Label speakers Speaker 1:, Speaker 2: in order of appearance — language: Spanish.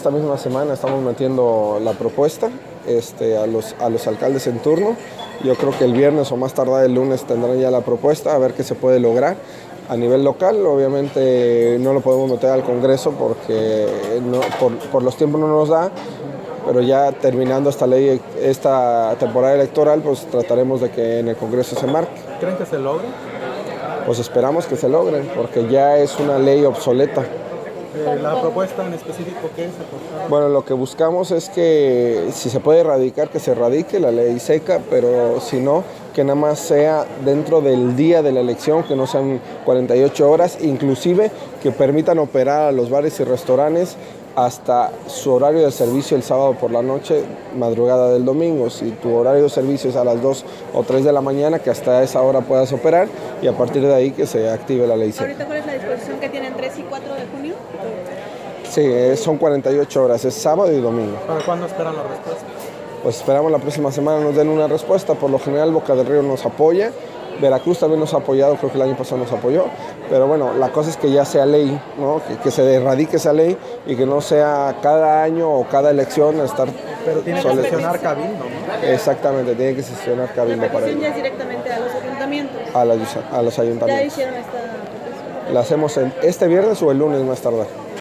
Speaker 1: esta misma semana estamos metiendo la propuesta a los alcaldes en turno. Yo creo que el viernes o más tardar el lunes tendrán ya la propuesta, a ver qué se puede lograr. A nivel local, obviamente no lo podemos meter al Congreso porque por los tiempos no nos da, pero ya terminando esta temporada electoral, pues trataremos de que en el Congreso se marque.
Speaker 2: ¿Creen que se logre?
Speaker 1: Pues esperamos que se logre, porque ya es una ley obsoleta.
Speaker 2: ¿La propuesta en específico qué es?
Speaker 1: Bueno, lo que buscamos es que si se puede erradicar, que se erradique la ley seca, pero si no, que nada más sea dentro del día de la elección, que no sean 48 horas, inclusive que permitan operar a los bares y restaurantes hasta su horario de servicio el sábado por la noche, madrugada del domingo. Si tu horario de servicio es a las 2 o 3 de la mañana, que hasta esa hora puedas operar y a partir de ahí que se active la ley seca.
Speaker 3: ¿Ahorita cuál es la disposición que tienen 3 y 4 de junio?
Speaker 1: Sí, son 48 horas, es sábado y domingo.
Speaker 2: ¿Para cuándo esperan la respuesta?
Speaker 1: Pues esperamos la próxima semana nos den una respuesta. Por lo general Boca del Río nos apoya, Veracruz también nos ha apoyado, creo que el año pasado nos apoyó, pero bueno, la cosa es que ya sea ley, ¿no? Que se erradique esa ley y que no sea cada año o cada elección estar...
Speaker 2: Pero tiene que sesionar Cabildo, ¿no?
Speaker 1: Exactamente, tiene que sesionar Cabildo para ello.
Speaker 3: ¿La petición ya es directamente a los ayuntamientos?
Speaker 1: A los ayuntamientos.
Speaker 3: ¿Ya hicieron esta petición?
Speaker 1: La hacemos este viernes o el lunes más tardar.